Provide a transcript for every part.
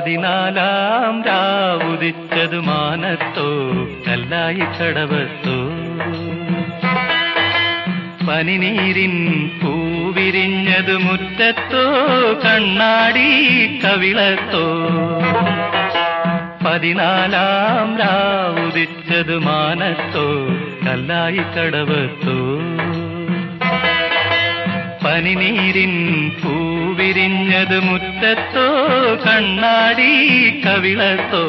പതിനാലാം രാവുദിച്ചതു മാനത്തോ കല്ലായി കടവത്തോ പനിനീരിൻ പൂവിരിഞ്ഞതു മുറ്റത്തോ കണ്ണാടി കവിളത്തോ പതിനാലാം രാവുദിച്ചതു മാനത്തോ കല്ലായി കടവത്തോ പനിനീരിൻ പൂവിരിഞ്ഞതു മുറ്റത്തോ കണ്ണാടി കവിളത്തോ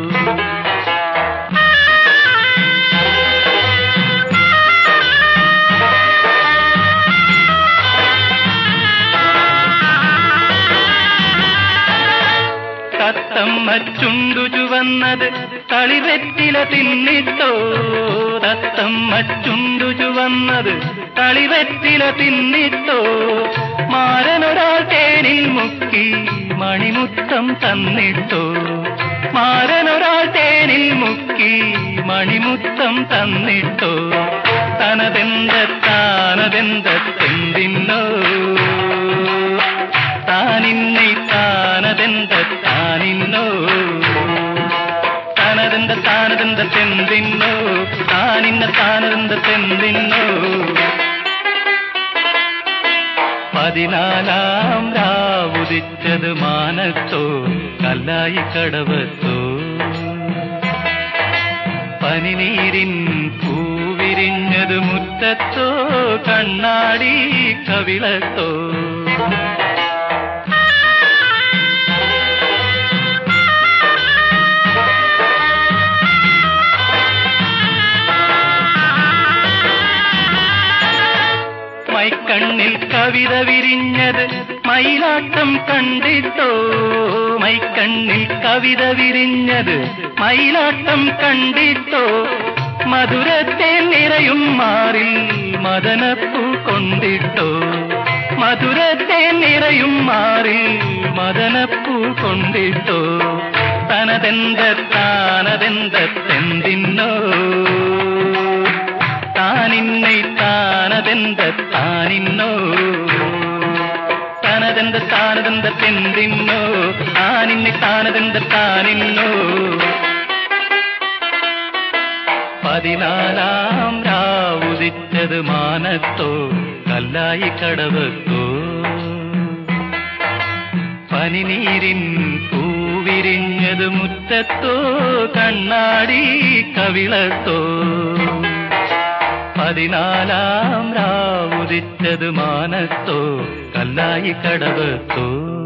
തത്തമ്മ ചുണ്ടു ചുവന്നത് തളിവെറ്റില തിന്നിട്ടോ തത്തമ്മ ചുണ്ടു ചുവന്നത് തളിവെറ്റില തിന്നിട്ടോ മാരനൊരാൾ തേനിൽ മുക്കി മണിമുത്തം തന്നിട്ടോ മാരനൊരാൾ തേനിൽ മുക്കി മണിമുത്തം തന്നിട്ടോ താനതെന്തെന്തിന്നോ താനിന്നെ താനതെന്തിന്നോ താനതെന്തെന്തിന്നോ താനതെന്തിന്നോ പതിനാലാം രാവുദിച്ചത് മാനത്തോ കല്ലായി കടവത്തോ പനിനീരിൻ പൂവിരിഞ്ഞതു മുറ്റത്തോ കണ്ണാടി കവിളത്തോ മൈക്കണ്ണിൽ കവിത വിരിഞ്ഞത് മയിലാട്ടം കണ്ടിട്ടോ മൈക്കണ്ണിൽ കവിത വിരിഞ്ഞത് മയിലാട്ടം കണ്ടിട്ടോ മധുരത്തെ നിറയും മാറിൽ മദനപ്പൂ കൊണ്ടിട്ടോ മധുരത്തെ നിറയും മാറിൽ മദനപ്പൂ കൊണ്ടിട്ടോ താനതെന്തെന്തിന്നോ താനിന്നെ താനിന്നോ താനതെന്തെന്തിന്നോ താനിന്നെ താനിന്നോ പതിനാലാം രാവുദിച്ചത് മാനത്തോ കല്ലായി കടവത്തോ പനിനീരിൻ പൂവിരിഞ്ഞത് മുറ്റത്തോ കണ്ണാടി കവിളത്തോ പതിനാലാം രാവുദിച്ചത് മാനത്തോ കല്ലായി കടവത്തോ